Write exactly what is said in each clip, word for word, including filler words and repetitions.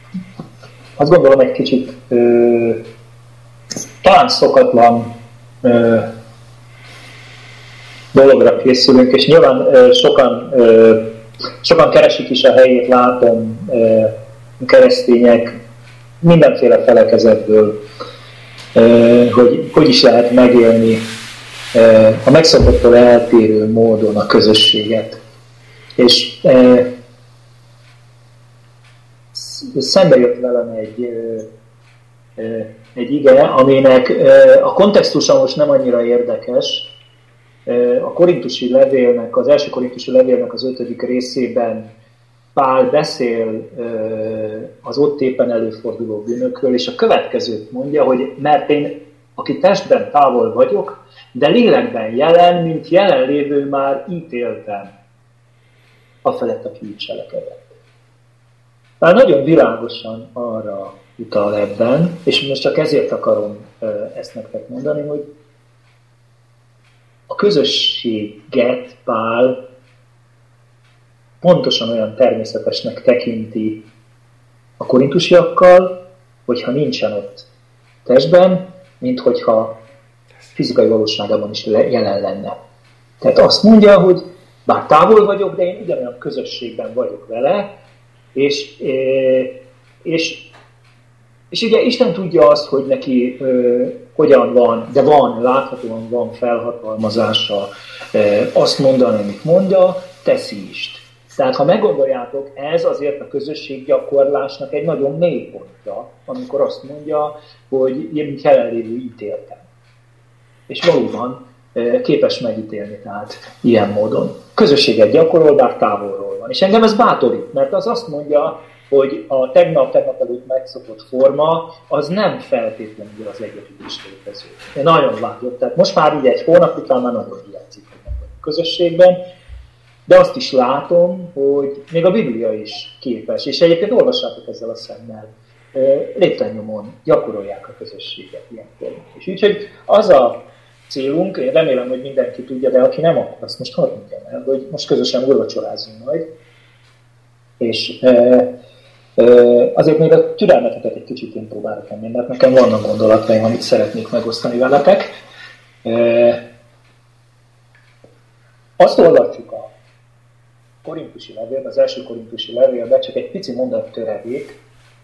azt gondolom egy kicsit ö, talán szokatlan ö, dologra készülünk, és nyilván ö, sokan, ö, sokan keresik is a helyét, látom, ö, keresztények mindenféle felekezetből, ö, hogy hogy is lehet megélni ö, a megszokottól eltérő módon a közösséget. És ö, szembe jött velem egy, egy ige, aminek a kontextusa most nem annyira érdekes. A korintusi levélnek, az első korintusi levélnek az ötödik részében Pál beszél az ott éppen előforduló bűnökről, és a következőt mondja, hogy mert én, aki testben távol vagyok, de lélekben jelen, mint jelenlévő már ítéltem afelett, aki így cselekedett. Már nagyon világosan arra utal ebben, és most csak ezért akarom ezt nektek mondani, hogy a közösséget Pál pontosan olyan természetesnek tekinti a korintusiakkal, hogyha nincsen ott testben, mint hogyha fizikai valóságában is jelen lenne. Tehát azt mondja, hogy bár távol vagyok, de én ugyanolyan közösségben vagyok vele, És, és, és ugye Isten tudja azt, hogy neki ö, hogyan van, de van, láthatóan van felhatalmazása ö, azt mondani, amit mondja, teszi is. Tehát ha meggondoljátok, ez azért a közösséggyakorlásnak egy nagyon mély pontja, amikor azt mondja, hogy én jelenlévő ítéltem. És valóban ö, képes megítélni, tehát ilyen módon. Közösséget gyakorol, bár távolról van. És engem ez bátorít, mert az azt mondja, hogy a tegnap-tegnap előtt megszokott forma, az nem feltétlenül az egyetülés létező. Én nagyon vágyok, tehát most már így egy hónap után már nagyon hiányzik a közösségben, de azt is látom, hogy még a Biblia is képes, és egyébként olvassátok ezzel a szemmel, léptennyomon gyakorolják a közösséget ilyenkor. És úgyhogy az a célunk, én remélem, hogy mindenki tudja, de aki nem, akkor azt most hadd mondjam el, hogy most közösen úrvacsorázzunk majd, és e, e, azért még a türelmeteket egy kicsit én próbálok enni, mert nekem vannak gondolataim, amit szeretnék megosztani veletek. E, azt olvasjuk a korintusi levélben, az első korintusi levélben, csak egy pici mondat töredék.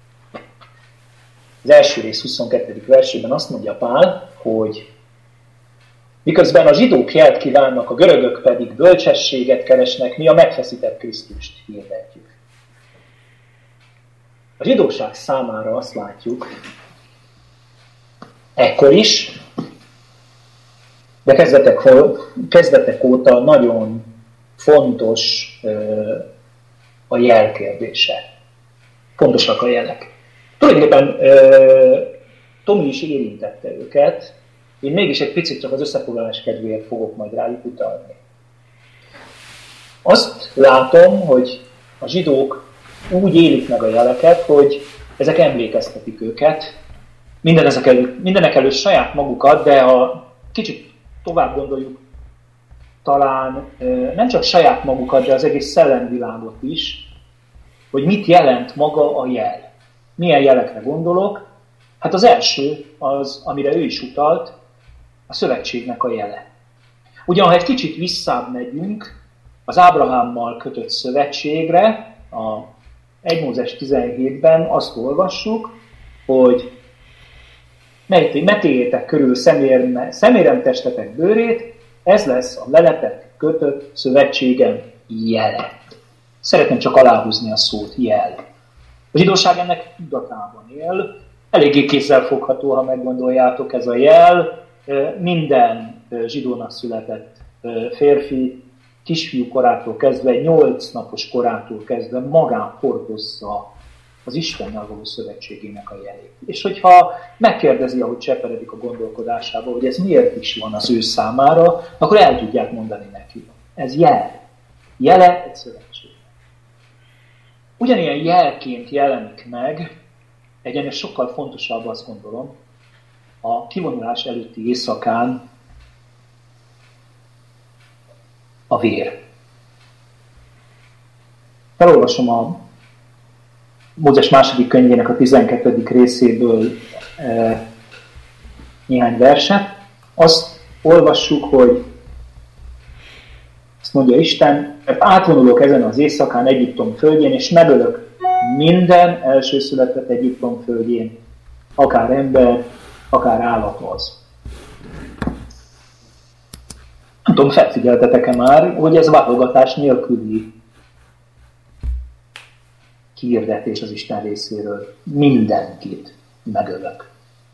Az első rész huszonkettedik versében azt mondja Pál, hogy miközben a zsidók jelt kívánnak, a görögök pedig bölcsességet keresnek, mi a megfeszített Krisztust hirdetjük. A zsidóság számára azt látjuk, ekkor is, de kezdetek, kezdetek óta nagyon fontos a jel kérdése. Fontosak a jelek. Tulajdonképpen Tomi is érintette őket, én mégis egy picit csak az összefoglalás kedvéért fogok majd rájuk utalni. Azt látom, hogy a zsidók úgy élik meg a jeleket, hogy ezek emlékeztetik őket, minden ezek elő, mindenek előtt saját magukat, de ha kicsit tovább gondoljuk, talán nem csak saját magukat, de az egész szellemvilágot is, hogy mit jelent maga a jel. Milyen jelekre gondolok? Hát az első, az, amire ő is utalt, a szövetségnek a jele. Ugyan, ha egy kicsit visszább megyünk az Ábrahámmal kötött szövetségre, a egy Mózes tizenhétben azt olvassuk, hogy metéljétek körül szemérem, szemérem testetek bőrét, ez lesz a veletek kötött szövetségem jele. Szeretném csak aláhúzni a szót, jel. A zsidóság ennek tudatában él, eléggé kézzelfogható, ha meggondoljátok, ez a jel. Minden zsidónak született férfi kisfiú korától kezdve, nyolc napos korától kezdve magán hordozza az Istennel való szövetségének a jelét. És hogyha megkérdezi, ahogy cseperedik a gondolkodásába, hogy ez miért is van az ő számára, akkor el tudják mondani neki. Ez jel. Jele egy szövetség. Ugyanilyen jelként jelenik meg, egyenes sokkal fontosabb, azt gondolom, a kivonulás előtti éjszakán a vér. Felolvasom a Mózes második könyvének a tizenkettedik részéből e, néhány verset. Azt olvassuk, hogy azt mondja Isten, mert átvonulok ezen az éjszakán Egyiptom földjén, és megölök minden elsőszületett Egyiptom földjén, akár ember, akár állat az. Nem tudom, felfigyeltetek-e már, hogy ez válogatás nélküli kiirdetés az Isten részéről. Mindenkit megölök.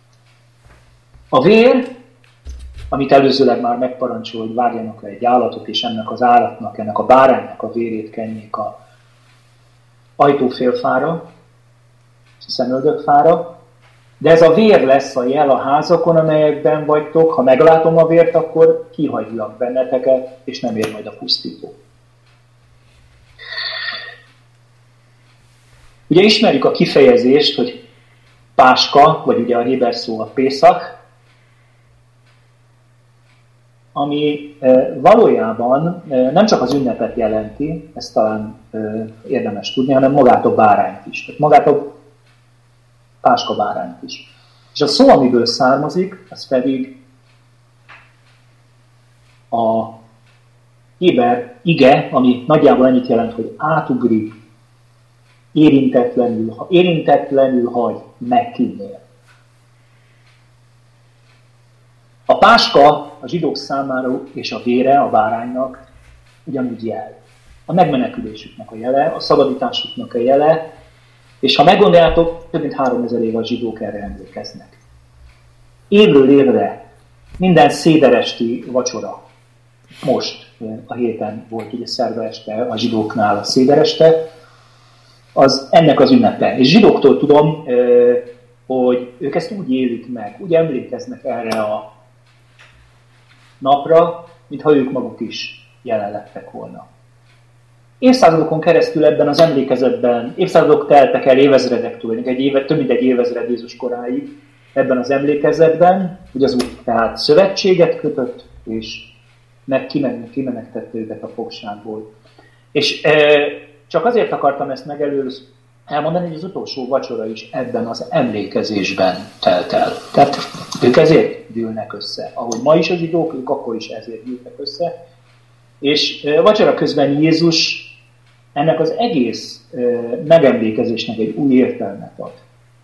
A vér, amit előzőleg már megparancsol, hogy vágjanak le egy állatot, és ennek az állatnak, ennek a báránynak a vérét kenjék a ajtófélfára, a szemöldökfára, de ez a vér lesz a jel a házakon, amelyekben vagytok. Ha meglátom a vért, akkor kihagylak benneteket, és nem ér majd a pusztító. Ugye ismerjük a kifejezést, hogy páska, vagy ugye a héber szó a pészak, ami valójában nem csak az ünnepet jelenti, ezt talán érdemes tudni, hanem magát a bárányt is. Tehát magát a páska bárányt is. És a szó, amiből származik, az pedig a héber ige, ami nagyjából ennyit jelent, hogy átugrik, érintetlenül, ha érintetlenül hagy, megkínnél. A páska a zsidók számára és a vére a báránynak ugyanúgy jel. A megmenekülésüknek a jele, a szabadításuknak a jele, és ha meggondoljátok, több mint háromezer éve a zsidók erre emlékeznek. Évről évre minden széderesti vacsora, most a héten volt ugye szerda este a zsidóknál a szédereste, az ennek az ünnepe. És zsidóktól tudom, hogy ők ezt úgy élik meg, úgy emlékeznek erre a napra, mintha ők maguk is jelen lettek volna. Évszázadokon keresztül ebben az emlékezetben, évszázadok teltek el évezredektől, egy éve, több mint egy évezred Jézus koráig ebben az emlékezetben, hogy az úgy tehát szövetséget kötött, és meg kimenekítette őket a fogságból. És e, csak azért akartam ezt megelőzni, elmondani, hogy az utolsó vacsora is ebben az emlékezésben telt el. Tehát ők ezért gyűlnek össze. Ahogy ma is az zsidók, ők akkor is ezért gyűltek össze. És e, vacsora közben Jézus ennek az egész e, megemlékezésnek egy új értelmet ad.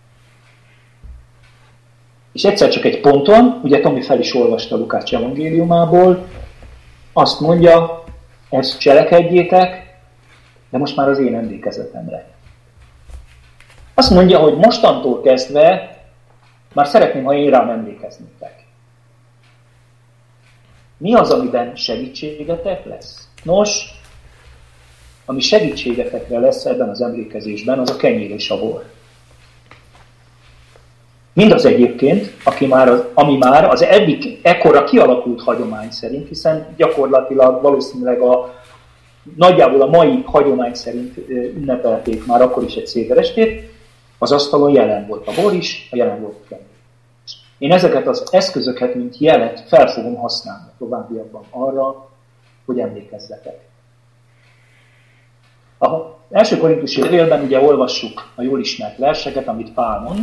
És egyszer csak egy ponton, ugye Tomi fel is olvasta Lukács evangéliumából, azt mondja, ezt cselekedjétek, de most már az én emlékezetemre. Azt mondja, hogy mostantól kezdve már szeretném, ha én rám emlékeznétek. Mi az, amiben segítségetek lesz? Nos, ami segítségetekre lesz ebben az emlékezésben, az a kenyér és a bor. Mindaz egyébként, aki már az, ami már az eddig ekkora kialakult hagyomány szerint, hiszen gyakorlatilag valószínűleg a nagyjából a mai hagyomány szerint ünnepelték már akkor is egy széderestét, az asztalon jelen volt a bor is, a jelen volt a kenyér. Én ezeket az eszközöket, mint jelet fel fogom használni továbbiakban arra, hogy emlékezzetek. Az első korintusi levélben ugye olvassuk a jól ismert verseket, amit Pál mond.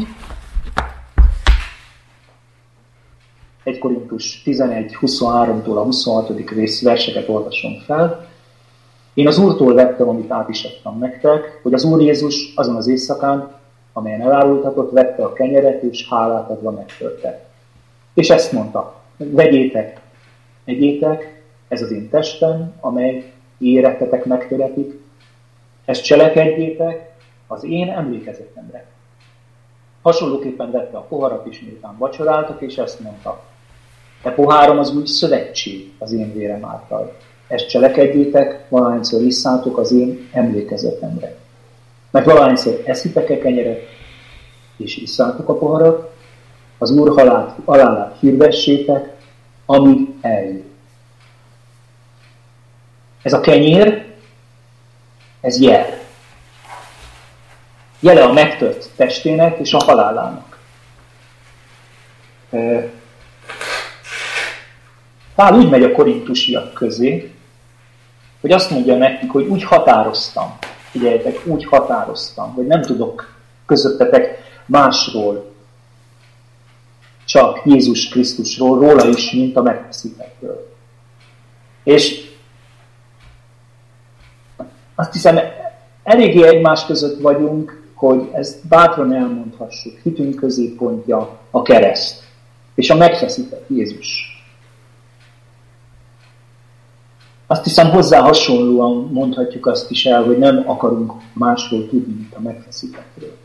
egy Korintus tizenegy huszonháromtól a huszonhatodik rész verseket olvasom fel. Én az Úrtól vettem, amit át is adtam nektek, hogy az Úr Jézus azon az éjszakán, amelyen elárultatott, vette a kenyeret, és hálát adva megtörte. És ezt mondta, vegyétek, egyétek, ez az én testem, amely érettetek megtöretik, ezt cselekedjétek az én emlékezetemre. Hasonlóképpen vette a poharat is, miután vacsoráltak, és ezt mondta. E pohárom az új szövetség az én vérem által. Ezt cselekedjétek, valahányszor isszátok az én emlékezetemre. Mert valahányszor eszitek-e kenyeret, és isszátok a poharat, az Úr halálát, halálát hirdessétek, amíg eljön. Ez a kenyér, ez jel. Jele a megtört testének és a halálának. Pál úgy megy a korintusiak közé, hogy azt mondja nekik, hogy úgy határoztam, figyeljetek, úgy határoztam, hogy nem tudok közöttetek másról, csak Jézus Krisztusról, róla is, mint a megfeszítettről. És azt hiszem, eléggé egymás között vagyunk, hogy ezt bátran elmondhassuk. Hitünk középpontja a kereszt, és a megfeszített Jézus. Azt hiszem, hozzá hasonlóan mondhatjuk azt is el, hogy nem akarunk másról tudni, mint a megfeszítettről.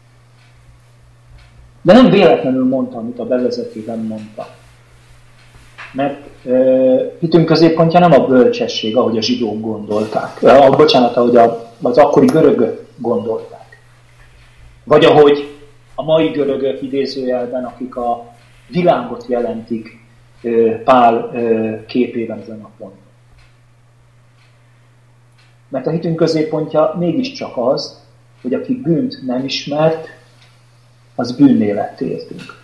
De nem véletlenül mondta, amit a bevezetőben mondta. Mert uh, hitünk középpontja nem a bölcsesség, ahogy a zsidók gondolták. Uh, bocsánat, ahogy a, az akkori görögök gondolták. Vagy ahogy a mai görögök idézőjelben, akik a világot jelentik uh, Pál uh, képében ezen a ponton. Mert a hitünk középpontja mégiscsak az, hogy aki bűnt nem ismert, az bűnné lett értünk.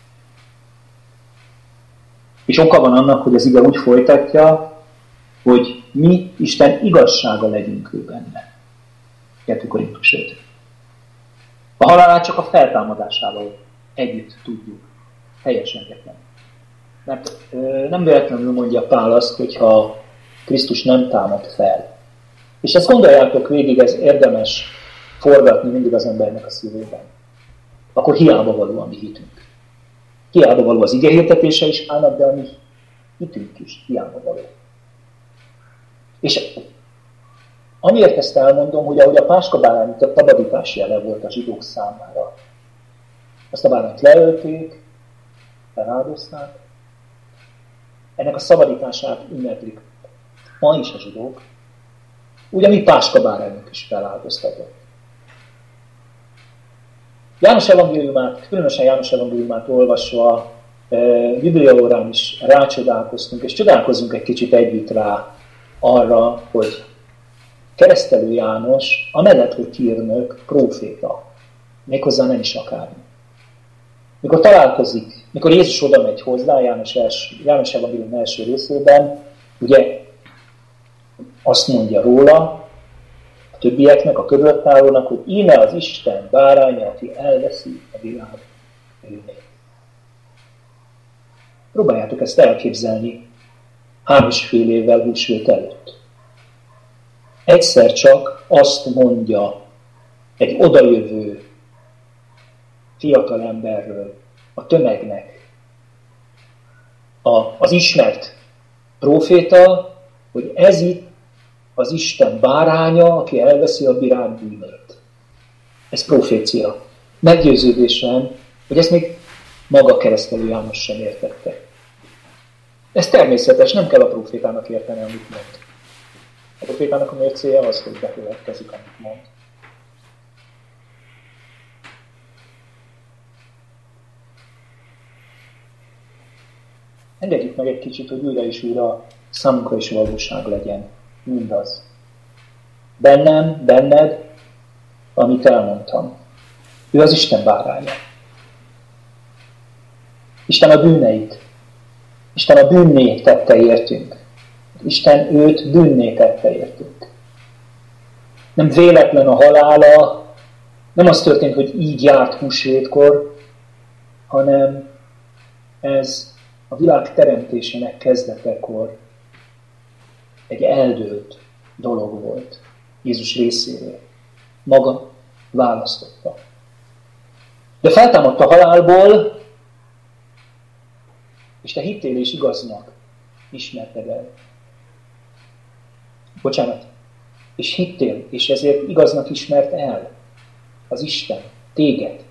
És oka van annak, hogy az ige úgy folytatja, hogy mi Isten igazsága legyünk ő benne. kettő Korintus öt. A halálát csak a feltámadásával együtt tudjuk helyesen érteni. Mert ö, nem véletlenül mondja Pál azt, hogyha Krisztus nem támad fel. És ezt gondoljátok végig, ez érdemes forgatni mindig az embernek a szívében. Akkor hiába való a mi hitünk. Hiába való az ige hirdetése is állnak, de a mi hitünk is hiába való. És amiért ezt elmondom, hogy ahogy a páskabárány itt a szabadítás jele volt a zsidók számára. Azt a bárányt leölték, feláldozták. Ennek a szabadítását ünneplik ma is a zsidók. Ugye mi páskabárányok is feláldoztatott. János evangéliumát, különösen János evangéliumát olvasva, bibliaórán is rácsodálkoztunk, és csodálkozunk egy kicsit együtt rá arra, hogy Keresztelő János, amellett, hogy hírnök, próféta, méghozzá nem is akármi. Mikor találkozik, mikor Jézus oda megy hozzá, János, első, János evangélium első részében, ugye azt mondja róla, a többieknek, a körülöttállónak, hogy íme az Isten báránya, aki elveszi a világ bűnét. Próbáljátok ezt elképzelni három és fél évvel húsvét előtt. Egyszer csak azt mondja egy odajövő fiatal emberről, a tömegnek, a, az ismert próféta, hogy ez itt az Isten báránya, aki elveszi a világ bűnét. Ez profécia. Meggyőződésem, hogy ezt még maga Keresztelő János sem értette. Ez természetes, nem kell a profétának érteni, amit mond. A profétának a mércéje az, hogy bekövetkezik, amit mond. Engedjük meg egy kicsit, hogy újra és újra számunkra is valóság legyen. Mindaz. Bennem, benned, amit elmondtam. Ő az Isten báránya. Isten a bűneit. Isten a bűnné tette értünk. Isten őt bűnné tette értünk. Nem véletlen a halála, nem az történt, hogy így járt húsvétkor, hanem ez a világ teremtésének kezdetekor egy eldőlt dolog volt Jézus részéről. Maga választotta. De feltámadt a halálból, és te hittél és igaznak ismerted el. Bocsánat. És hittél, és ezért igaznak ismert el az Isten, téged.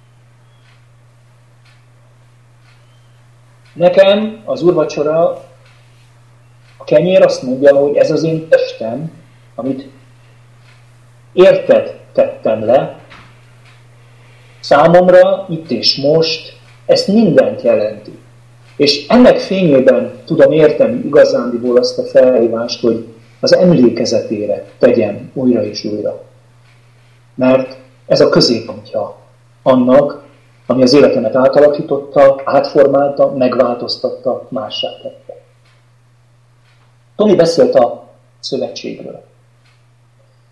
Nekem az úrvacsora, a kenyér azt mondja, hogy ez az én testem, amit érted tettem le, számomra itt és most ezt mindent jelenti. És ennek fényében tudom érteni igazándiból azt a felhívást, hogy az emlékezetére tegyem újra és újra. Mert ez a középpontja annak, ami az életemet átalakította, átformálta, megváltoztatta, mássá tette. Tomi beszélt a szövetségről.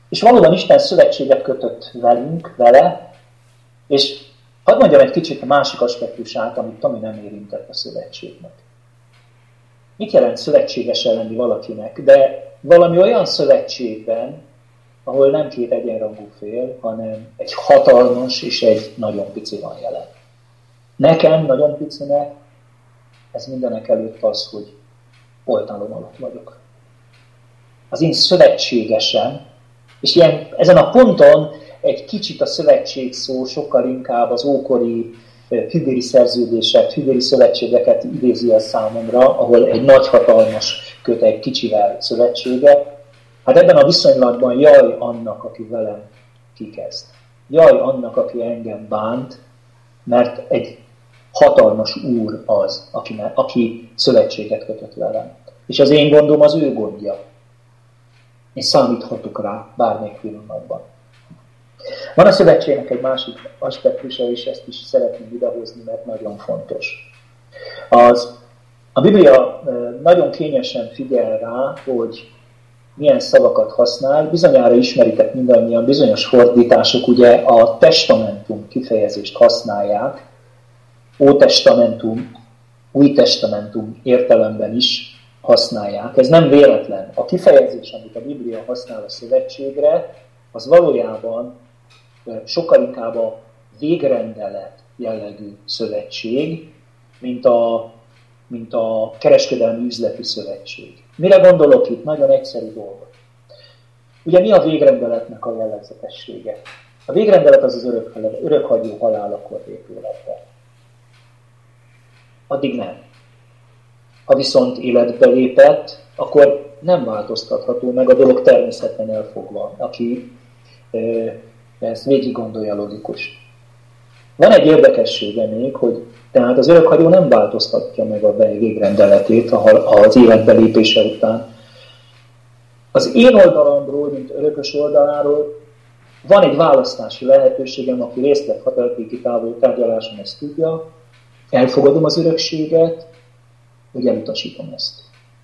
És valóban Isten szövetséget kötött velünk, vele, és hadd mondjam egy kicsit a másik aspektusát, amit Tomi nem érintett a szövetségnek. Mit jelent szövetségesen lenni valakinek? De valami olyan szövetségben, ahol nem két egyenrangú fél, hanem egy hatalmas és egy nagyon pici van jelen. Nekem, nagyon picinek, ez mindenek előtt az, hogy oltalom alatt vagyok. Az én szövetségesem, és ilyen, ezen a ponton egy kicsit a szövetség szó sokkal inkább az ókori hűbéri szerződések, hűbéri szövetségeket idézi el számomra, ahol egy nagy hatalmas köt egy kicsivel szövetséget. Hát ebben a viszonylatban jaj annak, aki velem kikezd. Jaj annak, aki engem bánt, mert egy hatalmas úr az, aki, aki szövetséget kötött velem. És az én gondom az ő gondja. Én számíthatok rá bármelyik pillanatban. Van a szövetségnek egy másik aspektusa, és ezt is szeretném idehozni, mert nagyon fontos. Az, a Biblia nagyon kényesen figyel rá, hogy milyen szavakat használ. Bizonyára ismeritek mindannyian, bizonyos fordítások ugye a testamentum kifejezést használják, Ótestamentum, Új Testamentum értelemben is használják. Ez nem véletlen. A kifejezés, amit a Biblia használ a szövetségre, az valójában sokkal inkább a végrendelet jellegű szövetség, mint a, mint a kereskedelmi üzleti szövetség. Mire gondolok itt? Nagyon egyszerű dolog. Ugye mi a végrendeletnek a jellegzetessége? A végrendelet az az örök, örökhagyó halálakor épületbe. Addig nem. Ha viszont életbe lépett, akkor nem változtatható meg a dolog természetben elfogva, aki e, ezt végig gondolja logikus. Van egy érdekessége még, hogy tehát az örökhagyó nem változtatja meg a végrendeletét az életbe lépése után. Az én oldalamról, mint örökös oldaláról van egy választási lehetőségem, aki részt vett határtéki távol tárgyaláson, ezt tudja, elfogadom az örökséget, vagy elutasítom ezt.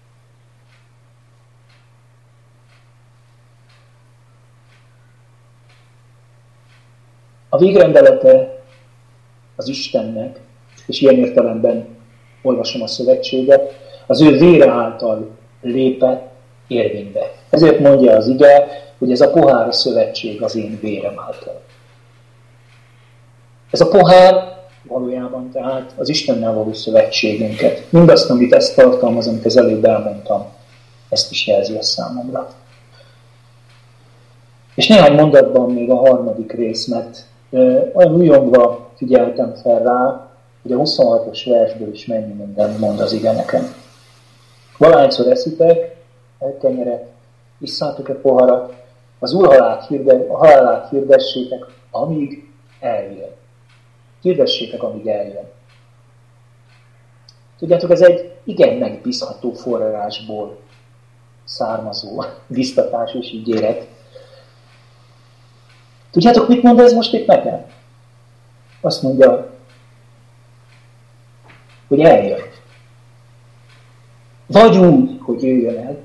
A végrendelete az Istennek, és ilyen értelemben olvasom a szövetséget, az ő vére által lépett érvénybe. Ezért mondja az ige, hogy ez a pohár a szövetség az én vérem által. Ez a pohár valójában tehát az Istennel való szövetségünket. Mindazt, amit ezt tartalmaz, amit az előbb elmondtam, ezt is jelzi a számomra. És néhány mondatban még a harmadik rész, mert olyan újongva figyeltem fel rá, hogy a huszonhatos versből is mennyi minden mond az ige nekem. Valahányszor eszitek egy kenyeret, isszátok-e poharat, az Úr halálát, hirde, halálát hirdessétek, amíg eljön. Hirdessétek, amíg eljön. Tudjátok, ez egy igen megbízható forrásból származó biztatás és ígéret. Tudjátok, mit mond ez most itt nekem? Azt mondja, hogy eljön. Vagy úgy, hogy jöjjön el,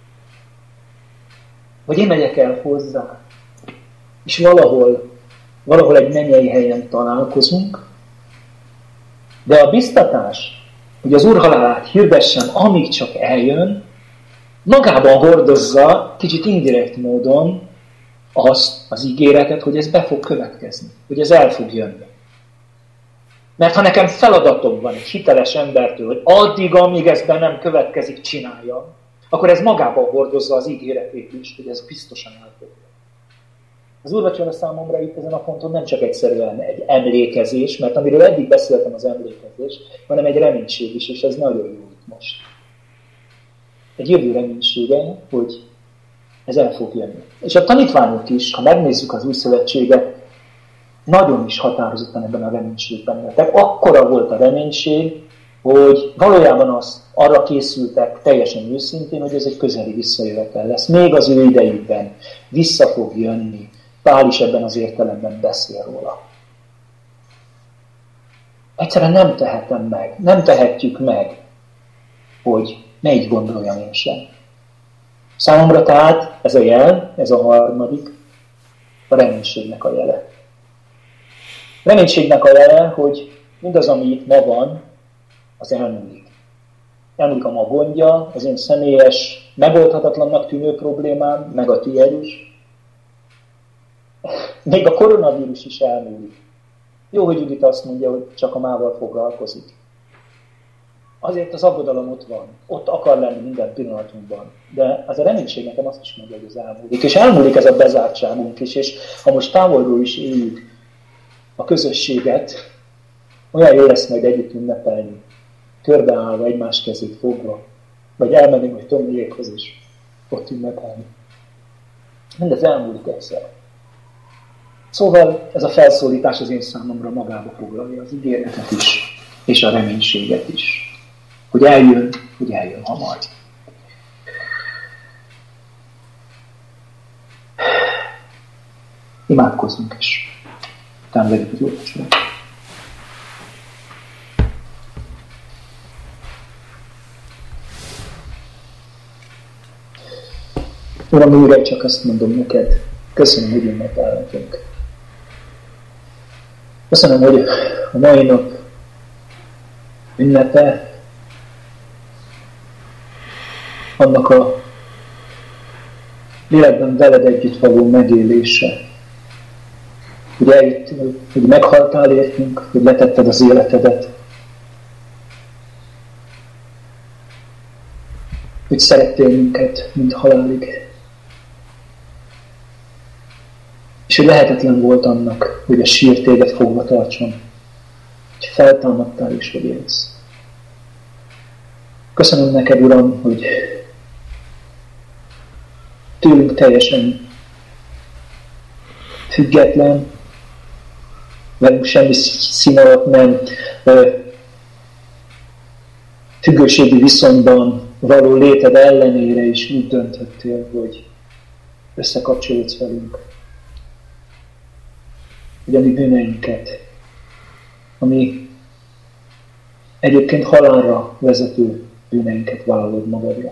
vagy én megyek el hozzá, és valahol, valahol egy mennyei helyen találkozunk, de a biztatás, hogy az Úr halálát hirdessen, amíg csak eljön, magában hordozza, kicsit indirekt módon azt az ígéretet, hogy ez be fog következni, hogy ez el fog jönni. Mert ha nekem feladatom van egy hiteles embertől, hogy addig, amíg ez be nem következik, csináljam, akkor ez magában hordozza az ígéretét is, hogy ez biztosan el fog jönni. Az úrvacsora számomra itt ezen a ponton nem csak egyszerűen egy emlékezés, mert amiről eddig beszéltem az emlékezés, hanem egy reménység is, és ez nagyon jó itt most. Egy jövő reménysége, hogy ez el fog jönni. És a tanítványok is, ha megnézzük az új szövetséget, nagyon is határozottan ebben a reménységben lettek. Akkora volt a reménység, hogy valójában azt arra készültek teljesen őszintén, hogy ez egy közeli visszajövetel lesz. Még az ő idejükben vissza fog jönni. Pál is ebben az értelemben beszél róla. Egyszerűen nem tehetem meg, nem tehetjük meg, hogy ne így gondoljam én sem. Számomra tehát ez a jel, ez a harmadik, a reménységnek a jele. A reménységnek a jele, hogy mindaz, ami itt ma van, az elmúlik. Elmúlik a ma gondja, az én személyes, megoldhatatlannak tűnő problémám, meg a tiéd is. Még a koronavírus is elmúlik. Jó, hogy Judit azt mondja, hogy csak a mával foglalkozik. Azért az aggodalom ott van. Ott akar lenni minden pillanatunkban. De az a reménység nekem azt is mondja, hogy az elmúlik. És elmúlik ez a bezártságunk is, és ha most távolról is éljük a közösséget, olyan jó lesz majd együtt ünnepelni, körbeállva, egymás kezét fogva, vagy elmenni, vagy Tomiékhoz is ott ünnepelni. Mindez elmúlik egyszer. Szóval ez a felszólítás az én számomra magába foglalja az ígéretet is, és a reménységet is. Hogy eljön, hogy eljön hamar. Imádkozzunk is. Utána vegyük az úrvacsorát. Uram, újra csak azt mondom neked, köszönöm, hogy ünnepelhetünk. Köszönöm, hogy a mai nap ünnepe annak a lélekben veled együtt való megélése. Hogy eljöttél, hogy meghaltál értünk, hogy letetted az életedet. Hogy szerettél minket, mint halálig. És hogy lehetetlen volt annak, hogy a sír téged fogva tartson. Hogy feltámadtál és hogy élsz. Köszönöm neked, Uram, hogy tőlünk teljesen független, velünk semmi szín alatt nem függőségi viszonyban való léted ellenére is úgy döntöttél, hogy összekapcsolódsz velünk. Hogy a mi bűneinket, ami egyébként halálra vezető bűneinket vállalod magadra.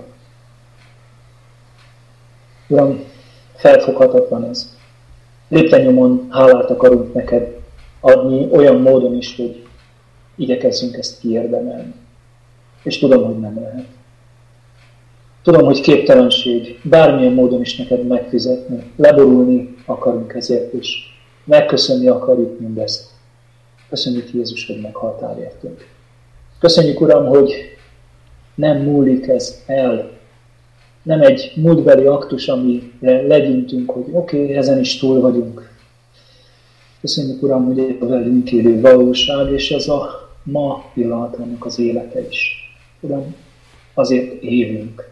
Uram, felfoghatatlan ez. Lépten-nyomon hálát akarunk neked adni olyan módon is, hogy igyekezzünk ezt kiérdemelni. És tudom, hogy nem lehet. Tudom, hogy képtelenség bármilyen módon is neked megfizetni, leborulni akarunk ezért is. Megköszönni akarjuk mindezt. Köszönjük, Jézus, hogy meghaltál értünk. Köszönjük, Uram, hogy nem múlik ez el. Nem egy múltbeli aktus, amire legyintünk, hogy oké, okay, ezen is túl vagyunk. Köszönjük, Uram, hogy egy a velünk élő valóság, és ez a ma pillanatának az élete is. Uram, azért élünk.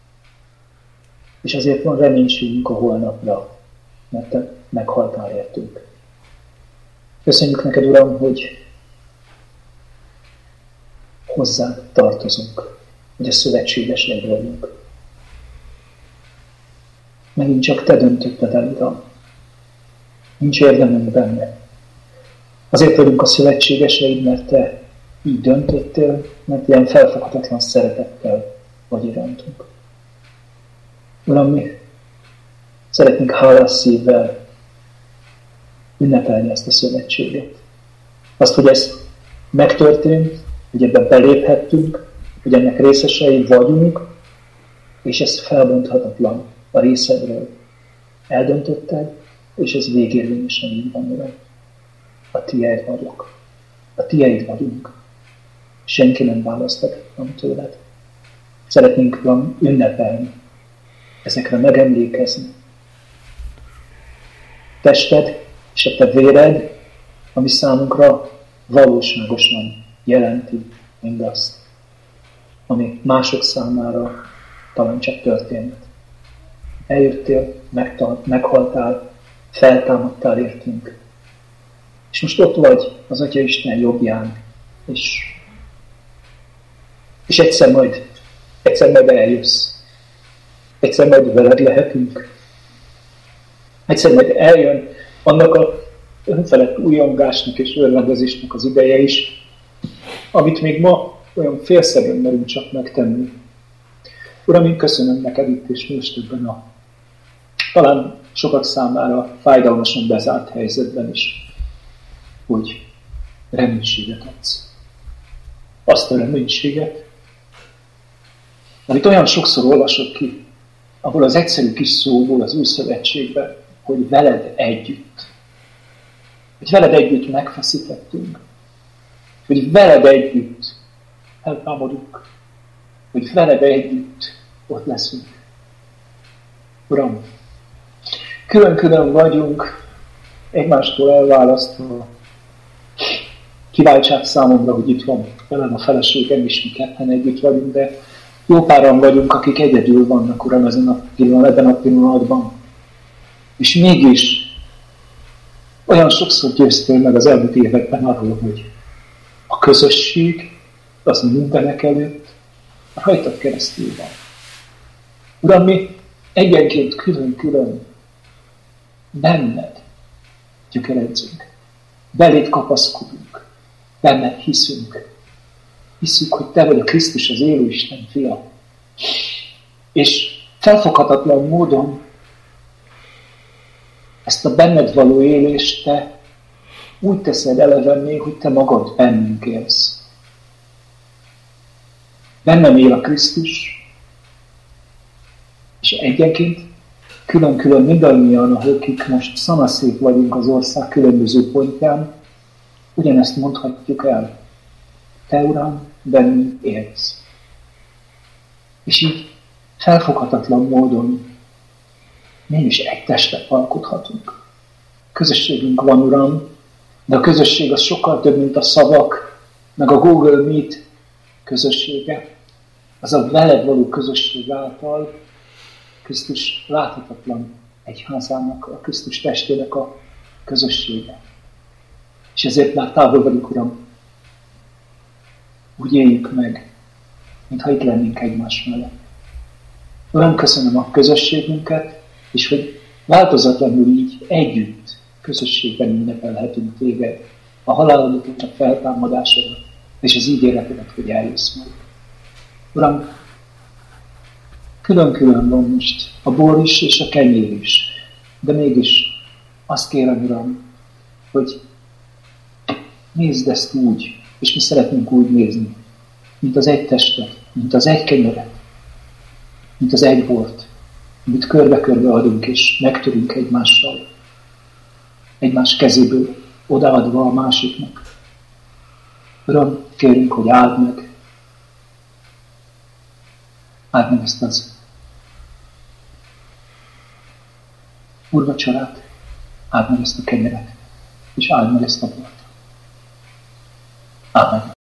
És azért van reménységünk a holnapra, mert te meghaltál értünk. Köszönjük neked, Uram, hogy hozzád tartozunk, hogy a szövetségesed vagyunk. Megint csak te döntötted el, Uram. Nincs érdemünk benne. Azért vagyunk a szövetségeseid, mert te így döntöttél, mert ilyen felfoghatatlan szeretettel vagy irántunk. Uram, mi szeretnénk hálás szívvel ünnepelni ezt a szövetséget. Azt, hogy ez megtörtént, hogy ebben beléphettünk, hogy ennek részesei vagyunk, és ez felbonthatatlan a részedről. Eldöntötted, és ez végérvényesen így van, Uram. A tiéd vagyok. A tiéd vagyunk. Senki nem választhatatlan tőled. Szeretnénk, Uram, ünnepelni. Ezekre megemlékezni. Tested és a te véred, ami számunkra valóságosan jelenti mindazt, ami mások számára talán csak történt. Eljöttél, megtal- meghaltál, feltámadtál értünk. És most ott vagy az Atya Isten jobbján, és, és egyszer majd, egyszer majd eljössz. Egyszer majd veled lehetünk. Egyszer majd eljön annak a önfelett újongásnak és örvendezésnek az ideje is, amit még ma olyan félszegen merünk csak megtenni. Uram, én köszönöm neked itt és most ebben a talán sokak számára fájdalmasan bezárt helyzetben is, hogy reménységet adsz. Azt a reménységet, amit olyan sokszor olvasok ki, abból az egyszerű kis szóból az Új Szövetségben, hogy veled együtt. Hogy veled együtt megfeszítettünk. Hogy veled együtt eltámadunk. Hogy veled együtt ott leszünk. Uram, külön-külön vagyunk, egymástól elválasztva. Kiváltság számomra, hogy itt van velem a feleségem, és mi ketten együtt vagyunk, de jó páran vagyunk, akik egyedül vannak, Uram, ezen a pillanat, ebben a pillanatban. És mégis olyan sokszor győztél meg az elmúlt években arról, hogy a közösség az mindenek előtt rajtad keresztül van. Uram, mi egyenként külön-külön benned gyökeredzünk. Beléd kapaszkodunk. Benned hiszünk. Hiszünk, hogy te vagy a Krisztus, az élő Isten fia. És felfoghatatlan módon ezt a benned való élést te úgy teszed elevenné, hogy te magad bennünk élsz. Bennem él a Krisztus, és egyenként külön-külön mindannyian, akik most szanaszék vagyunk az ország különböző pontján, ugyanezt mondhatjuk el. Te, Uram, bennünk élsz. És így felfoghatatlan módon mi is egy testet alkothatunk. Közösségünk van, Uram, de a közösség az sokkal több, mint a szavak, meg a Google Meet közössége. Az a veled való közösség által Krisztus láthatatlan egyházának, a Krisztus testének a közössége. És ezért már távol vagyunk, Uram. Úgy éljük meg, mintha itt lennénk egymás mellett. Uram, köszönöm a közösségünket, és hogy változatlanul így együtt közösségben ünnepelhetünk téged, a halálodat és a feltámadásodat, és az ígéretedet, hogy eljössz majd. Uram, külön-külön van most a bor is és a kenyér is, de mégis azt kérem, Uram, hogy nézd ezt úgy, és mi szeretnénk úgy nézni, mint az egy testet, mint az egy kenyeret, mint az egy bort, amit körbe-körbe adunk, és megtörünk egymással, egymás kezéből, odaadva a másiknak. Uram, kérünk, hogy áld meg, áld meg ezt az úrvacsorát, áld meg ezt a kenyeret, és áld meg ezt a bort. Amen.